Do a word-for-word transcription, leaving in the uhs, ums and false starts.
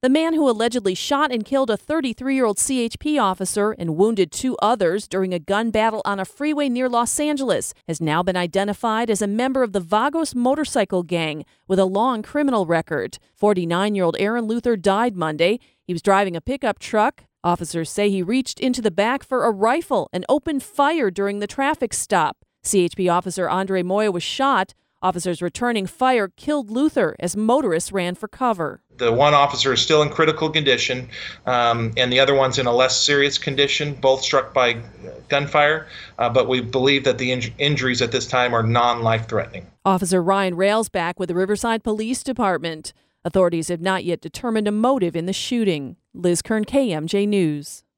The man who allegedly shot and killed a thirty-three-year-old C H P officer and wounded two others during a gun battle on a freeway near Los Angeles has now been identified as a member of the Vagos motorcycle gang with a long criminal record. forty-nine-year-old Aaron Luther died Monday. He was driving a pickup truck. Officers say he reached into the back for a rifle and opened fire during the traffic stop. C H P officer Andre Moya was shot. Officers returning fire killed Luther as motorists ran for cover. The one officer is still in critical condition, um, and the other one's in a less serious condition, both struck by gunfire, uh, but we believe that the inj- injuries at this time are non-life-threatening. Officer Ryan Railsback with the Riverside Police Department. Authorities have not yet determined a motive in the shooting. Liz Kern, K M J News.